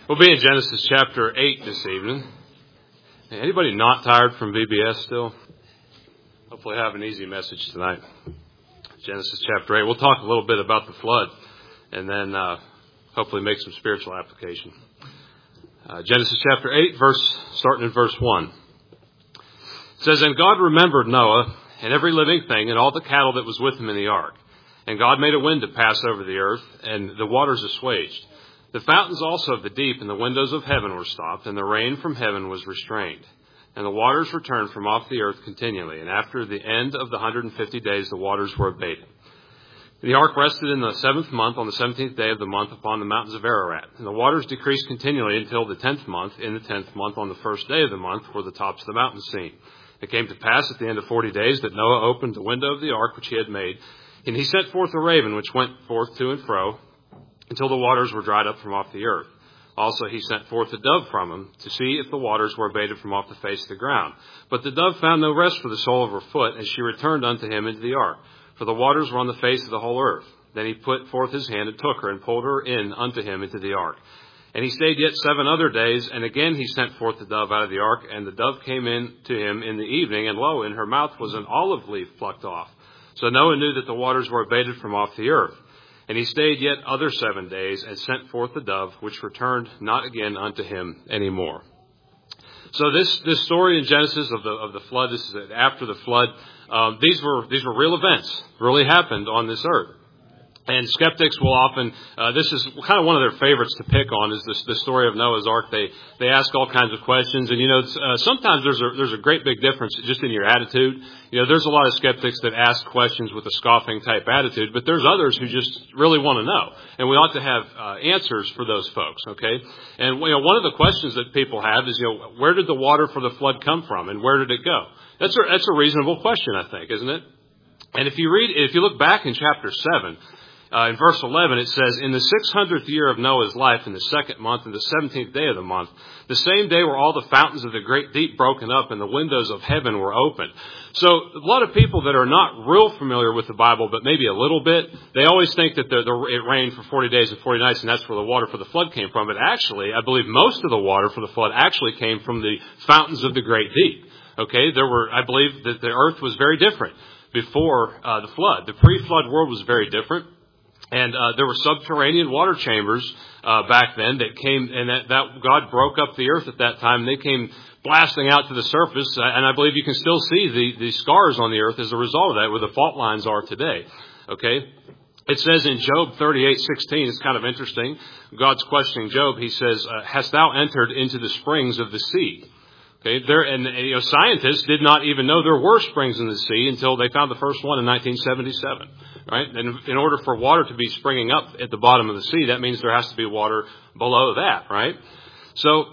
We'll be in Genesis chapter 8 this evening. Anybody not tired from VBS still? Hopefully have an easy message tonight. Genesis chapter 8. We'll talk a little bit about the flood and then hopefully make some spiritual application. Genesis chapter 8, starting in verse 1. It says, "And God remembered Noah and every living thing and all the cattle that was with him in the ark. And God made a wind to pass over the earth, and the waters assuaged. The fountains also of the deep and the windows of heaven were stopped, and the rain from heaven was restrained. And the waters returned from off the earth continually. And after the end of the 150 days, the waters were abated. The ark rested in the 7th month, on the 17th day of the month, upon the mountains of Ararat. And the waters decreased continually until the 10th month. In the 10th month, on the first day of the month, were the tops of the mountains seen. It came to pass at the end of 40 days that Noah opened the window of the ark which he had made, and he sent forth a raven which went forth to and fro, until the waters were dried up from off the earth. Also he sent forth a dove from him, to see if the waters were abated from off the face of the ground. But the dove found no rest for the sole of her foot, and she returned unto him into the ark. For the waters were on the face of the whole earth. Then he put forth his hand and took her, and pulled her in unto him into the ark. And he stayed yet 7 other days, and again he sent forth the dove out of the ark. And the dove came in to him in the evening, and lo, in her mouth was an olive leaf plucked off. So Noah knew that the waters were abated from off the earth. And he stayed yet other 7 days, and sent forth the dove, which returned not again unto him any more." So this story in Genesis of the flood, this is after the flood. These were real events, really happened on this earth. And skeptics will often, this is kind of one of their favorites to pick on, is the story of Noah's Ark. They ask all kinds of questions, and sometimes there's a great big difference just in your attitude. There's a lot of skeptics that ask questions with a scoffing type attitude, but there's others who just really want to know, and we ought to have answers for those folks. Okay, and one of the questions that people have is, where did the water for the flood come from, and where did it go? That's a reasonable question, I think, isn't it? And if you look back in chapter 7. In verse 11, it says, "In the 600th year of Noah's life, in the 2nd month, in the 17th day of the month, the same day were all the fountains of the great deep broken up, and the windows of heaven were opened." So a lot of people that are not real familiar with the Bible, but maybe a little bit, they always think that it rained for 40 days and 40 nights, and that's where the water for the flood came from. But actually, I believe most of the water for the flood actually came from the fountains of the great deep. Okay, I believe that the earth was very different before the flood. The pre-flood world was very different. And there were subterranean water chambers back then that came, and that God broke up the earth at that time. And they came blasting out to the surface, and I believe you can still see the scars on the earth as a result of that, where the fault lines are today. Okay, it says in Job 38:16, it's kind of interesting. God's questioning Job. He says, "Hast thou entered into the springs of the sea?" Okay, scientists did not even know there were springs in the sea until they found the first one in 1977. Right? And in order for water to be springing up at the bottom of the sea, that means there has to be water below that, right? So,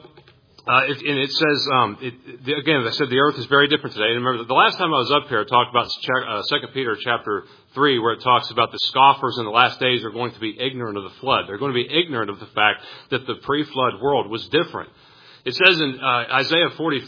and it says, again, as I said, the earth is very different today. And remember, the last time I was up here, I talked about 2 Peter chapter 3, where it talks about the scoffers in the last days are going to be ignorant of the flood. They're going to be ignorant of the fact that the pre-flood world was different. It says in Isaiah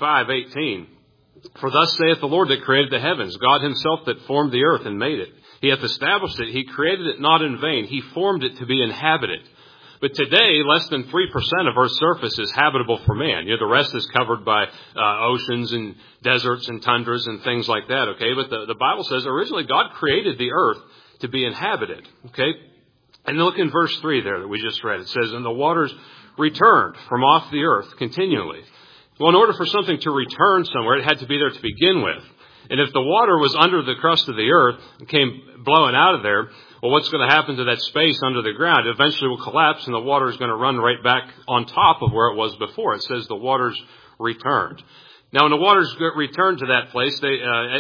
45:18, "For thus saith the Lord that created the heavens, God himself that formed the earth and made it. He hath established it. He created it not in vain. He formed it to be inhabited." But today, less than 3% of Earth's surface is habitable for man. The rest is covered by oceans and deserts and tundras and things like that. Okay, but the Bible says originally God created the earth to be inhabited. Okay, and look in verse 3 there that we just read. It says, "And the waters returned from off the earth continually." Well, in order for something to return somewhere, it had to be there to begin with. And if the water was under the crust of the earth and came blowing out of there, well, what's going to happen to that space under the ground? It eventually will collapse, and the water is going to run right back on top of where it was before. It says the waters returned. Now, when the waters returned to that place, they,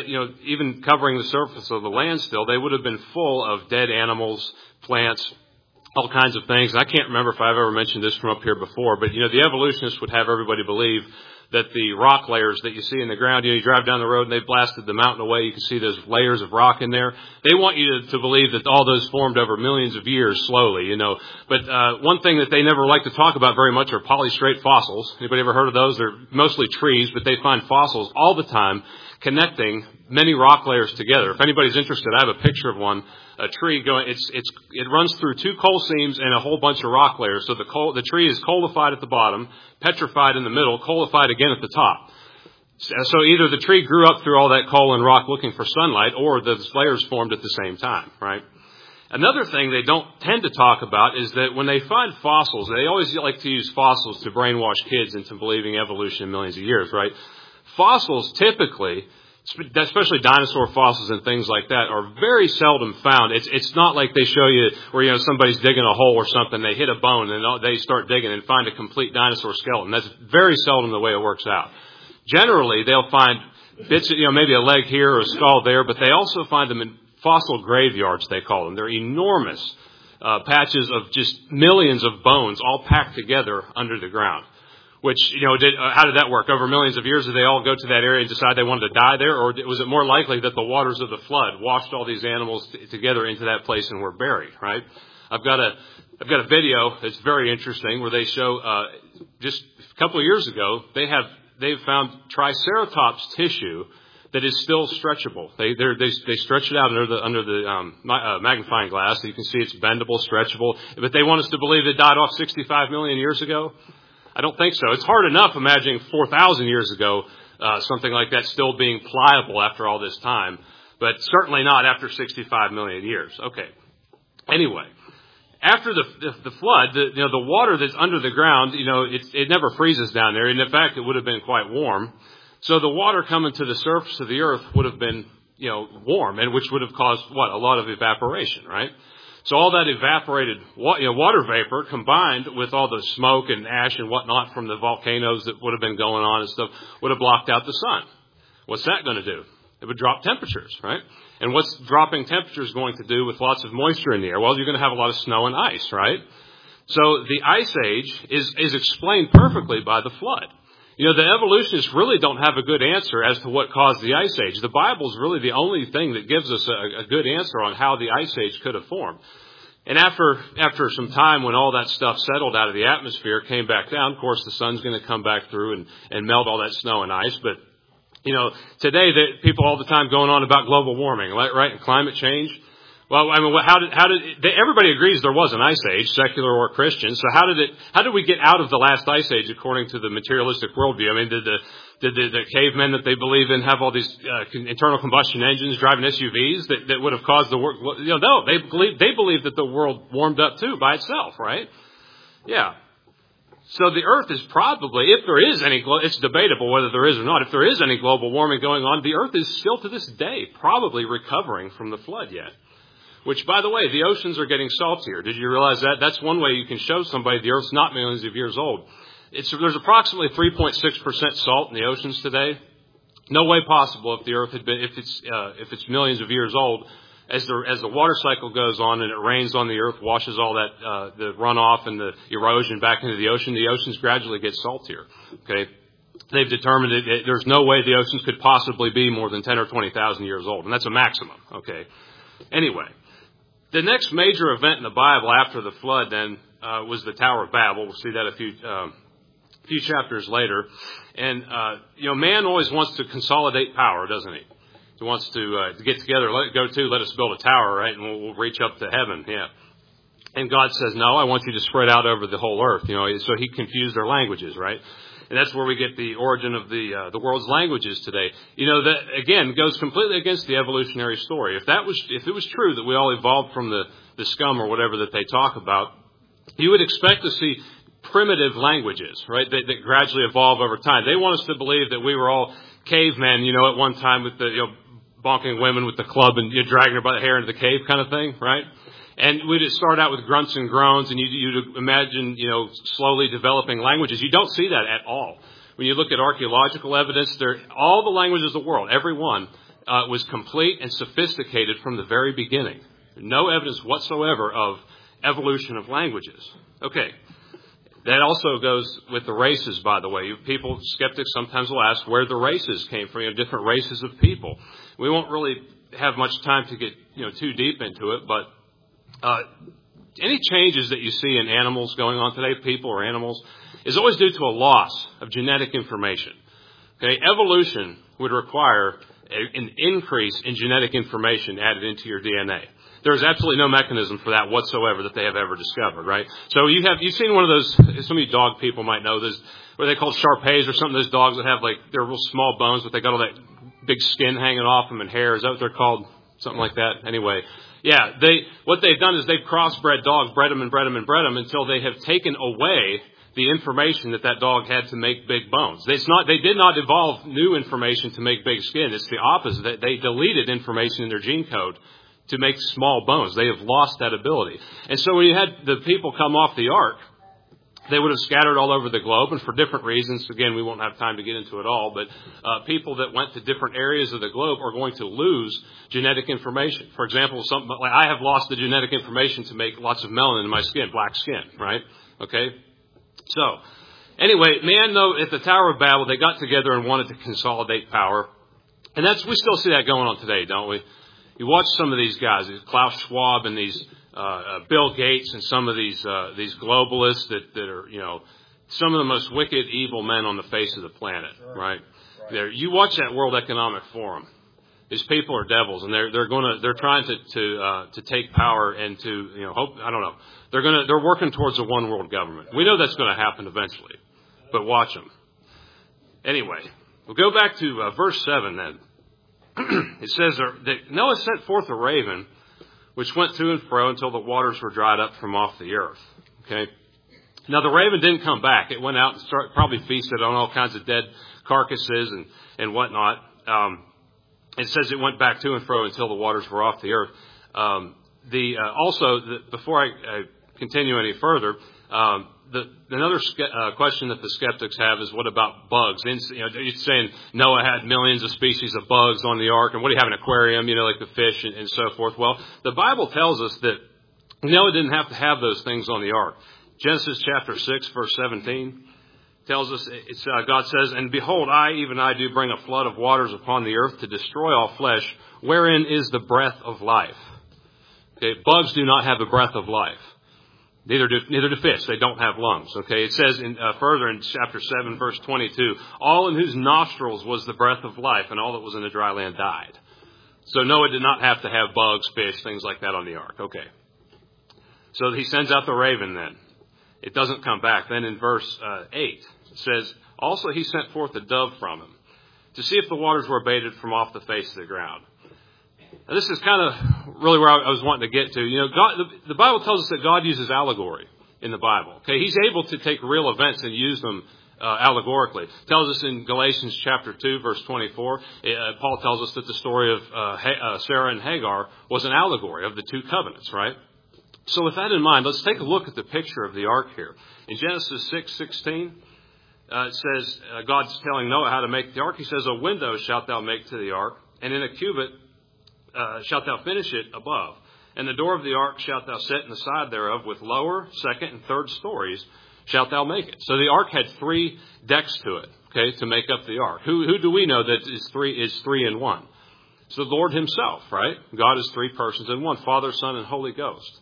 even covering the surface of the land still, they would have been full of dead animals, plants, all kinds of things. And I can't remember if I've ever mentioned this from up here before, but, the evolutionists would have everybody believe that the rock layers that you see in the ground, you drive down the road and they've blasted the mountain away, you can see those layers of rock in there. They want you to believe that all those formed over millions of years slowly, But one thing that they never like to talk about very much are polystrate fossils. Anybody ever heard of those? They're mostly trees, but they find fossils all the time connecting many rock layers together. If anybody's interested, I have a picture of one a tree going. It runs through two coal seams and a whole bunch of rock layers. So the tree is coalified at the bottom, petrified in the middle, coalified again at the top. So either the tree grew up through all that coal and rock looking for sunlight, or the layers formed at the same time, right? Another thing they don't tend to talk about is that when they find fossils, they always like to use fossils to brainwash kids into believing evolution in millions of years, right? Fossils typically, especially dinosaur fossils and things like that, are very seldom found. It's not like they show you where, somebody's digging a hole or something, they hit a bone and they start digging and find a complete dinosaur skeleton. That's very seldom the way it works out. Generally, they'll find bits of, maybe a leg here or a skull there, but they also find them in fossil graveyards, they call them. They're enormous patches of just millions of bones all packed together under the ground. Which, how did that work? Over millions of years, did they all go to that area and decide they wanted to die there? Or was it more likely that the waters of the flood washed all these animals together into that place and were buried, right? I've got a video that's very interesting where they show, just a couple of years ago, they've found Triceratops tissue that is still stretchable. They stretch it out under the magnifying glass, so you can see it's bendable, stretchable. But they want us to believe it died off 65 million years ago. I don't think so. It's hard enough imagining 4,000 years ago something like that still being pliable after all this time, but certainly not after 65 million years. Okay. Anyway, after the flood, the water that's under the ground, it never freezes down there, and in fact, it would have been quite warm. So the water coming to the surface of the earth would have been, warm, and which would have caused a lot of evaporation, right? So all that evaporated water vapor combined with all the smoke and ash and whatnot from the volcanoes that would have been going on and stuff would have blocked out the sun. What's that going to do? It would drop temperatures, right? And what's dropping temperatures going to do with lots of moisture in the air? Well, you're going to have a lot of snow and ice, right? So the ice age is explained perfectly by the flood. The evolutionists really don't have a good answer as to what caused the ice age. The Bible is really the only thing that gives us a good answer on how the ice age could have formed. And after some time when all that stuff settled out of the atmosphere, came back down, of course the sun's going to come back through and melt all that snow and ice. But, today people all the time going on about global warming, right, and climate change. Well, I mean, everybody agrees there was an ice age, secular or Christian. So how did we get out of the last ice age according to the materialistic worldview? I mean, did the cavemen that they believe in have all these internal combustion engines driving SUVs that would have caused the world? No, they believe that the world warmed up too by itself, right? Yeah. So the earth is probably, if there is any, it's debatable whether there is or not. If there is any global warming going on, the earth is still to this day probably recovering from the flood yet. Which, by the way, the oceans are getting saltier. Did you realize that? That's one way you can show somebody the Earth's not millions of years old. There's approximately 3.6% salt in the oceans today. No way possible if the Earth had been, if it's millions of years old. As the water cycle goes on and it rains on the Earth, washes all that the runoff and the erosion back into the oceans gradually get saltier. Okay, they've determined there's no way the oceans could possibly be more than 10 or 20,000 years old, and that's a maximum. Okay, anyway. The next major event in the Bible after the flood then was the Tower of Babel. We'll see that a few chapters later. And man always wants to consolidate power, doesn't he? He wants to get together, let us build a tower, right? And we'll reach up to heaven. Yeah. And God says, no, I want you to spread out over the whole earth. So he confused their languages, right? And that's where we get the origin of the world's languages today. That again goes completely against the evolutionary story. If it was true that we all evolved from the scum or whatever that they talk about, you would expect to see primitive languages, right? That gradually evolve over time. They want us to believe that we were all cavemen, at one time with the bonking women with the club and dragging her by the hair into the cave kind of thing, right? And we'd start out with grunts and groans, and you'd imagine, slowly developing languages. You don't see that at all. When you look at archaeological evidence, all the languages of the world, every one, was complete and sophisticated from the very beginning. No evidence whatsoever of evolution of languages. Okay. That also goes with the races, by the way. Skeptics sometimes will ask where the races came from, different races of people. We won't really have much time to get, too deep into it, but any changes that you see in animals going on today, people or animals, is always due to a loss of genetic information. Okay, evolution would require an increase in genetic information added into your DNA. There's absolutely no mechanism for that whatsoever that they have ever discovered, right? So you've seen one of those, some of you dog people might know this, what they call Shar-Peis or something, those dogs that have like, they're real small bones, but they got all that big skin hanging off them and hair. Is that what they're called? Something like that. Anyway. Yeah, what they've done is they've crossbred dogs, bred them until they have taken away the information that dog had to make big bones. They did not evolve new information to make big skin. It's the opposite. They deleted information in their gene code to make small bones. They have lost that ability. And so when you had the people come off the ark, they would have scattered all over the globe, and for different reasons. Again, we won't have time to get into it all, but people that went to different areas of the globe are going to lose genetic information. For example, something like I have lost the genetic information to make lots of melanin in my skin, black skin, right? Okay? So, anyway, man, though, at the Tower of Babel, they got together and wanted to consolidate power. And we still see that going on today, don't we? You watch some of these guys, Klaus Schwab and these Bill Gates and some of these globalists that are, some of the most wicked, evil men on the face of the planet, right? You watch that World Economic Forum. These people are devils, and they're trying to take power and to, hope, I don't know. They're working towards a one world government. We know that's going to happen eventually, but watch them. Anyway, we'll go back to verse 7 then. It says that Noah sent forth a raven, which went to and fro until the waters were dried up from off the earth. Okay. Now the raven didn't come back. It went out and probably feasted on all kinds of dead carcasses and whatnot. It says it went back to and fro until the waters were off the earth. Before I continue any further, another question that the skeptics have is, what about bugs? It's saying Noah had millions of species of bugs on the ark, and what do you have, an aquarium, like the fish and so forth? Well, the Bible tells us that Noah didn't have to have those things on the ark. Genesis chapter 6, verse 17 tells us, God says, "And behold, even I do bring a flood of waters upon the earth to destroy all flesh, wherein is the breath of life." Okay, bugs do not have the breath of life. Neither do fish. They don't have lungs. Okay, it says further in chapter 7, verse 22, "All in whose nostrils was the breath of life, and all that was in the dry land died." So Noah did not have to have bugs, fish, things like that on the ark. Okay. So he sends out the raven then. It doesn't come back. Then in verse 8, it says, "Also he sent forth a dove from him, to see if the waters were abated from off the face of the ground." Now, this is kind of really where I was wanting to get to. The Bible tells us that God uses allegory in the Bible. Okay, He's able to take real events and use them allegorically. It tells us in Galatians chapter 2, verse 24, Paul tells us that the story of Sarah and Hagar was an allegory of the two covenants, right? So with that in mind, let's take a look at the picture of the ark here. In Genesis 6:16, it says, God's telling Noah how to make the ark. He says, "A window shalt thou make to the ark, and in a cubit shalt thou finish it above. And the door of the ark shalt thou set in the side thereof, with lower, second, and third stories shalt thou make it." So the ark had 3 decks to it, okay, to make up the ark. Who do we know that is three in one? It's the Lord Himself, right? God is 3 persons in one, Father, Son, and Holy Ghost.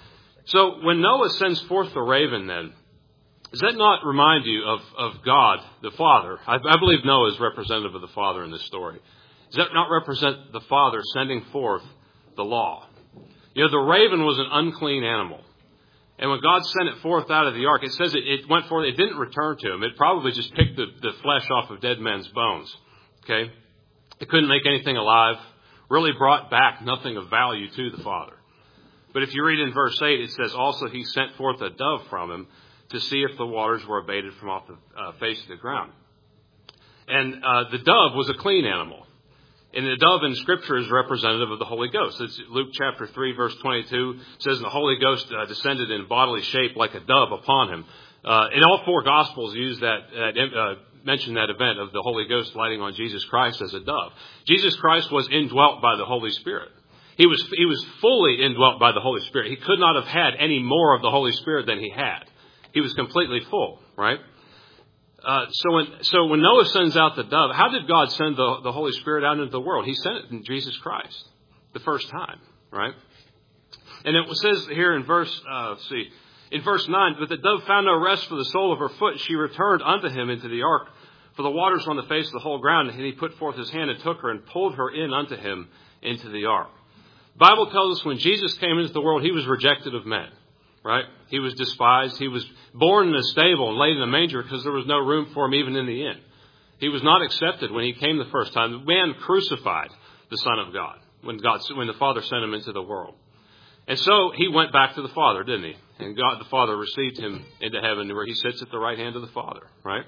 So when Noah sends forth the raven then, does that not remind you of God, the Father? I believe Noah is representative of the Father in this story. Does that not represent the Father sending forth the law? The raven was an unclean animal. And when God sent it forth out of the ark, it says it went forth, it didn't return to him. It probably just picked the flesh off of dead men's bones. Okay? It couldn't make anything alive. Really brought back nothing of value to the Father. But if you read in verse 8, it says, "Also he sent forth a dove from him to see if the waters were abated from off the face of the ground." And the dove was a clean animal. And the dove in Scripture is representative of the Holy Ghost. It's Luke chapter 3, verse 22 says the Holy Ghost descended in bodily shape like a dove upon him. And all 4 Gospels use mention that event of the Holy Ghost lighting on Jesus Christ as a dove. Jesus Christ was indwelt by the Holy Spirit. He was fully indwelt by the Holy Spirit. He could not have had any more of the Holy Spirit than he had. He was completely full, right? So when Noah sends out the dove, how did God send the Holy Spirit out into the world? He sent it in Jesus Christ the first time, right? And it says here in verse 9, "But the dove found no rest for the sole of her foot, and she returned unto him into the ark, for the waters were on the face of the whole ground. And he put forth his hand and took her and pulled her in unto him into the ark." Bible tells us when Jesus came into the world, he was rejected of men, right? He was despised. He was born in a stable and laid in a manger because there was no room for him even in the inn. He was not accepted when he came the first time. The man crucified the Son of God when the Father sent him into the world. And so he went back to the Father, didn't he? And God the Father received him into heaven where he sits at the right hand of the Father, right?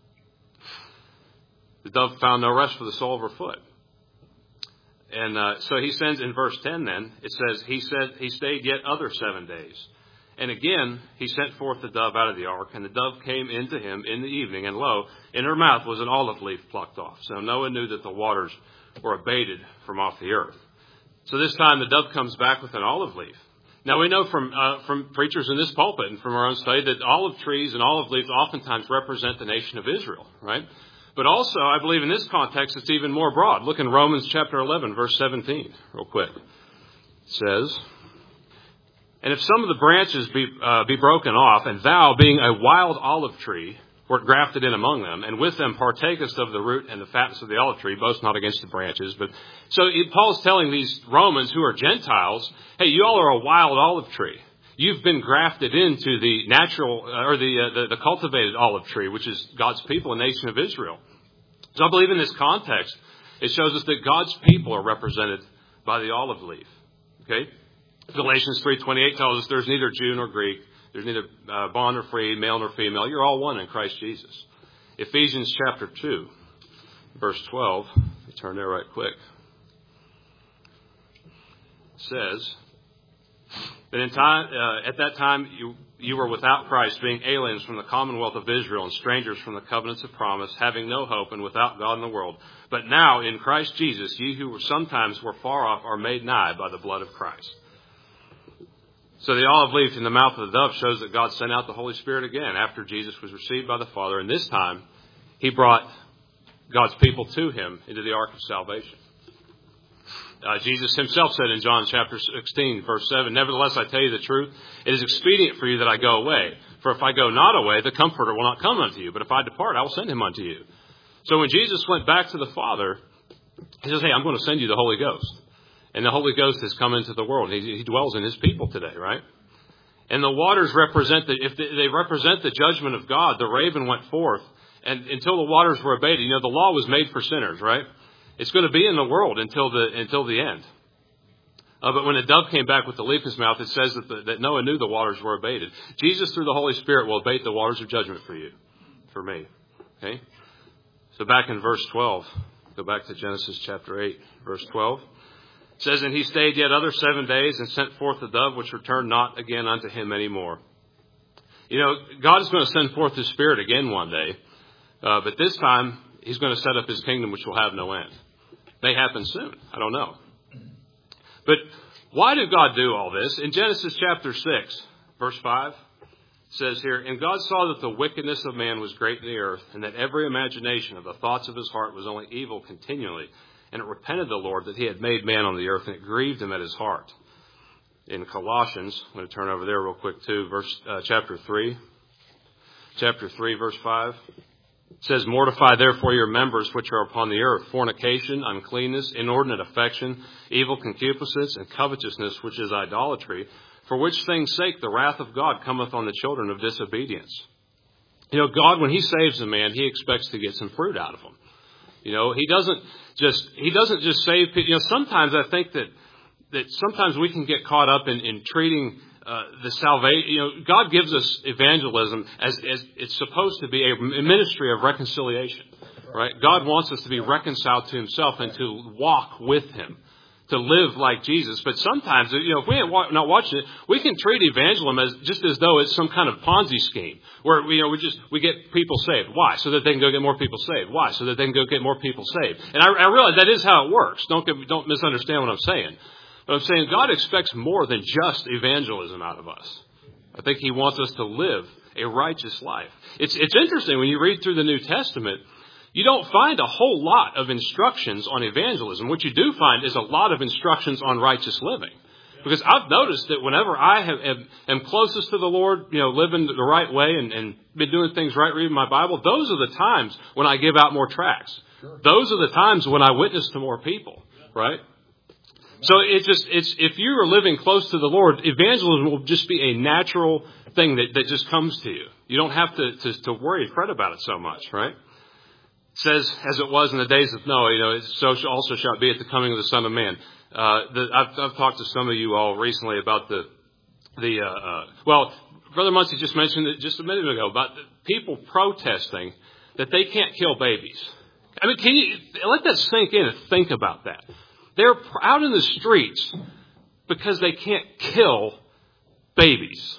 The dove found no rest for the sole of her foot. And so he sends in verse 10 then, it says, he stayed yet other 7 days. And again, he sent forth the dove out of the ark, and the dove came into him in the evening, and lo, in her mouth was an olive leaf plucked off. So Noah knew that the waters were abated from off the earth. So this time the dove comes back with an olive leaf. Now we know from preachers in this pulpit and from our own study that olive trees and olive leaves oftentimes represent the nation of Israel, right? But also, I believe in this context, it's even more broad. Look in Romans chapter 11, verse 17, real quick. It says, and if some of the branches be broken off, and thou, being a wild olive tree, wert grafted in among them, and with them partakest of the root and the fatness of the olive tree, boast not against the branches. But so Paul's telling these Romans who are Gentiles, hey, you all are a wild olive tree. You've been grafted into the natural, or the cultivated olive tree, which is God's people, a nation of Israel. So I believe in this context, it shows us that God's people are represented by the olive leaf. Okay? Galatians 3:28 tells us there's neither Jew nor Greek, there's neither bond nor free, male nor female. You're all one in Christ Jesus. Ephesians chapter 2, verse 12. Let me turn there right quick. It says, that at that time you were without Christ, being aliens from the commonwealth of Israel and strangers from the covenants of promise, having no hope and without God in the world. But now in Christ Jesus, ye who sometimes were far off are made nigh by the blood of Christ. So the olive leaf in the mouth of the dove shows that God sent out the Holy Spirit again after Jesus was received by the Father. And this time, he brought God's people to him into the ark of salvation. Jesus himself said in John chapter 16, verse 7, nevertheless, I tell you the truth, it is expedient for you that I go away. For if I go not away, the Comforter will not come unto you. But if I depart, I will send him unto you. So when Jesus went back to the Father, he says, hey, I'm going to send you the Holy Ghost. And the Holy Ghost has come into the world. He dwells in his people today, right? And the waters represent they represent the judgment of God. The raven went forth, and until the waters were abated, the law was made for sinners, right? It's going to be in the world until the end. But when the dove came back with the leaf in his mouth, it says that Noah knew the waters were abated. Jesus, through the Holy Spirit, will abate the waters of judgment for you, for me. Okay? So back in verse 12, go back to Genesis chapter 8, verse 12. It says, and he stayed yet other 7 days and sent forth the dove, which returned not again unto him any more. God is going to send forth his Spirit again one day. But this time, he's going to set up his kingdom, which will have no end. May happen soon. I don't know. But why did God do all this? In Genesis chapter 6, verse 5, it says here, and God saw that the wickedness of man was great in the earth, and that every imagination of the thoughts of his heart was only evil continually. And it repented the Lord that he had made man on the earth, and it grieved him at his heart. In Colossians, I'm going to turn over there real quick too, chapter 3. Chapter 3, verse 5. It says, mortify therefore your members which are upon the earth, fornication, uncleanness, inordinate affection, evil concupiscence, and covetousness, which is idolatry, for which things' sake the wrath of God cometh on the children of disobedience. God, when he saves a man, he expects to get some fruit out of him. He doesn't just save people. Sometimes I think that sometimes we can get caught up in treating the salvation. God gives us evangelism as it's supposed to be a ministry of reconciliation, right? God wants us to be reconciled to himself and to walk with him, to live like Jesus. But sometimes, if we are not watching it, we can treat evangelism as though it's some kind of Ponzi scheme where, we get people saved. Why? So that they can go get more people saved. Why? So that they can go get more people saved. And I realize that is how it works. Don't misunderstand what I'm saying. But I'm saying God expects more than just evangelism out of us. I think he wants us to live a righteous life. It's interesting when you read through the New Testament, you don't find a whole lot of instructions on evangelism. What you do find is a lot of instructions on righteous living. Because I've noticed that whenever I am closest to the Lord, living the right way and been doing things right, reading my Bible, those are the times when I give out more tracts. Those are the times when I witness to more people, right? So it's if you are living close to the Lord, evangelism will just be a natural thing that just comes to you. You don't have to worry and fret about it so much, right? It says, as it was in the days of Noah, so also shall it be at the coming of the Son of Man. I've talked to some of you all recently about well, Brother Muncie just mentioned it just a minute ago about people protesting that they can't kill babies. I mean, can you let that sink in and think about that? They're out in the streets because they can't kill babies.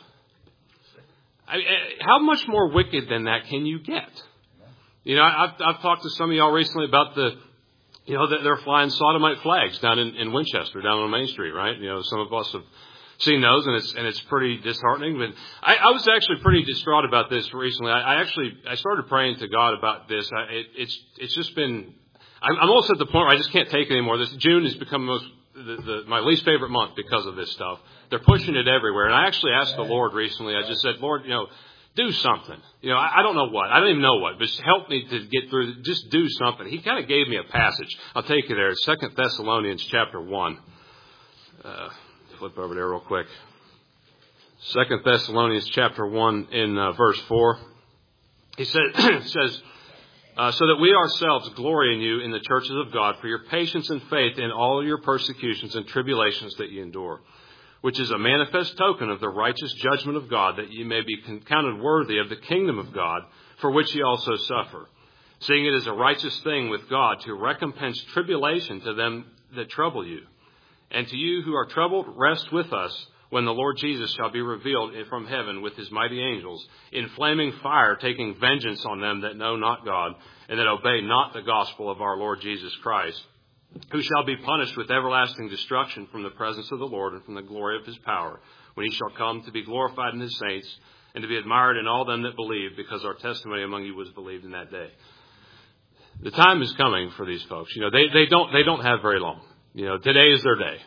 How much more wicked than that can you get? I've talked to some of y'all recently about that they're flying sodomite flags down in Winchester, down on Main Street, right? Some of us have seen those, and it's pretty disheartening. But I was actually pretty distraught about this recently. I started praying to God about this. It's just been. I'm almost at the point where I just can't take it anymore. This June has become my least favorite month because of this stuff. They're pushing it everywhere, and I actually asked the Lord recently. I just said, Lord, do something. I don't know what. I don't even know what, but just help me to get through. Just do something. He kind of gave me a passage. I'll take you there. 2 Thessalonians chapter 1. Flip over there real quick. 2 Thessalonians chapter 1 in verse 4. He says, so that we ourselves glory in you in the churches of God for your patience and faith in all your persecutions and tribulations that you endure, which is a manifest token of the righteous judgment of God, that ye may be counted worthy of the kingdom of God, for which ye also suffer, seeing it is a righteous thing with God to recompense tribulation to them that trouble you. And to you who are troubled, rest with us when the Lord Jesus shall be revealed from heaven with his mighty angels, in flaming fire, taking vengeance on them that know not God, and that obey not the gospel of our Lord Jesus Christ, who shall be punished with everlasting destruction from the presence of the Lord and from the glory of his power, when he shall come to be glorified in his saints, and to be admired in all them that believe, because our testimony among you was believed in that day. The time is coming for these folks. They don't have very long. Today is their day.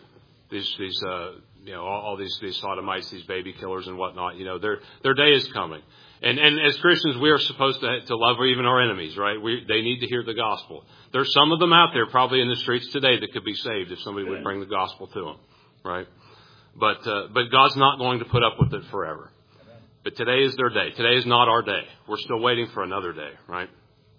All these sodomites, these baby killers and whatnot, their day is coming. And as Christians, we are supposed to love even our enemies, right? They need to hear the gospel. There's some of them out there probably in the streets today that could be saved if somebody would bring the gospel to them, right? But God's not going to put up with it forever. But today is their day. Today is not our day. We're still waiting for another day, right?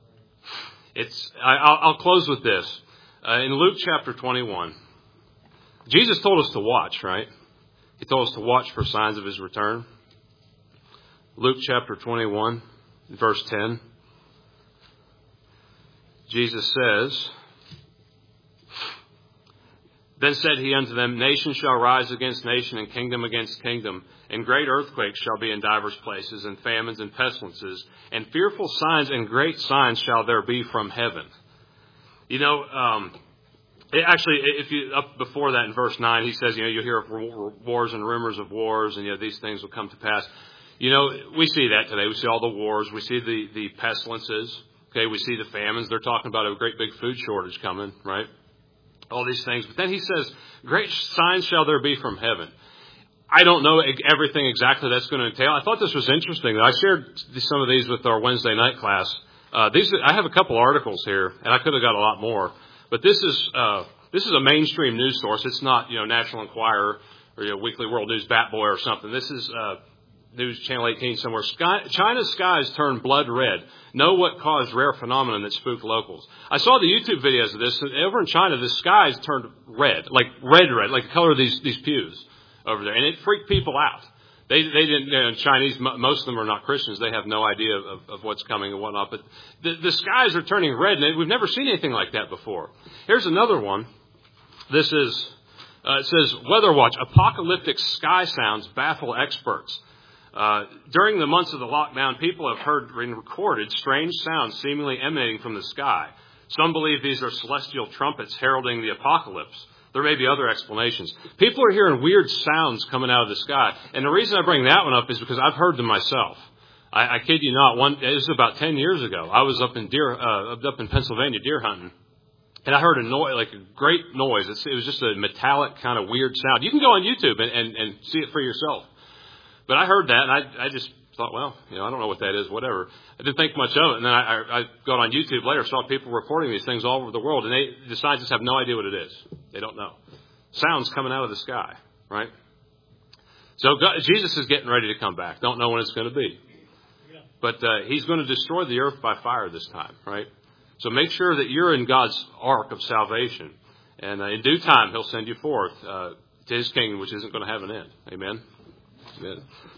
I'll close with this. In Luke chapter 21, Jesus told us to watch, right? He told us to watch for signs of his return. Luke chapter 21, verse 10. Jesus says, then said he unto them, nation shall rise against nation, and kingdom against kingdom, and great earthquakes shall be in divers places, and famines and pestilences, and fearful signs and great signs shall there be from heaven. Actually, if you up before that in verse 9, he says, you'll hear of wars and rumors of wars, and these things will come to pass. We see that today. We see all the wars. We see the pestilences. Okay, we see the famines. They're talking about a great big food shortage coming, right? All these things. But then he says, great signs shall there be from heaven. I don't know everything exactly that's going to entail. I thought this was interesting. I shared some of these with our Wednesday night class. I have a couple articles here, and I could have got a lot more. But this is a mainstream news source. It's not, National Enquirer or Weekly World News Bat Boy or something. This is News Channel 18 somewhere. China's skies turned blood red. Know what caused rare phenomenon that spooked locals. I saw the YouTube videos of this. Over in China, the skies turned red, like red, like the color of these pews over there. And it freaked people out. They didn't, Chinese, most of them are not Christians. They have no idea of what's coming and whatnot. But the skies are turning red, and we've never seen anything like that before. Here's another one. This is, it says, Weather Watch, apocalyptic sky sounds baffle experts. During the months of the lockdown, people have heard and recorded strange sounds seemingly emanating from the sky. Some believe these are celestial trumpets heralding the apocalypse. There may be other explanations. People are hearing weird sounds coming out of the sky. And the reason I bring that one up is because I've heard them myself. I kid you not. This is about 10 years ago. I was up in Pennsylvania deer hunting. And I heard a noise, like a great noise. It was just a metallic kind of weird sound. You can go on YouTube and see it for yourself. But I heard that, and I just thought, well, I don't know what that is, whatever. I didn't think much of it. And then I got on YouTube later, saw people reporting these things all over the world, and the scientists have no idea what it is. They don't know. sounds coming out of the sky, right? So Jesus is getting ready to come back. Don't know when it's going to be. But he's going to destroy the earth by fire this time, right? So make sure that you're in God's ark of salvation. And in due time, he'll send you forth to his kingdom, which isn't going to have an end. Amen? Amen.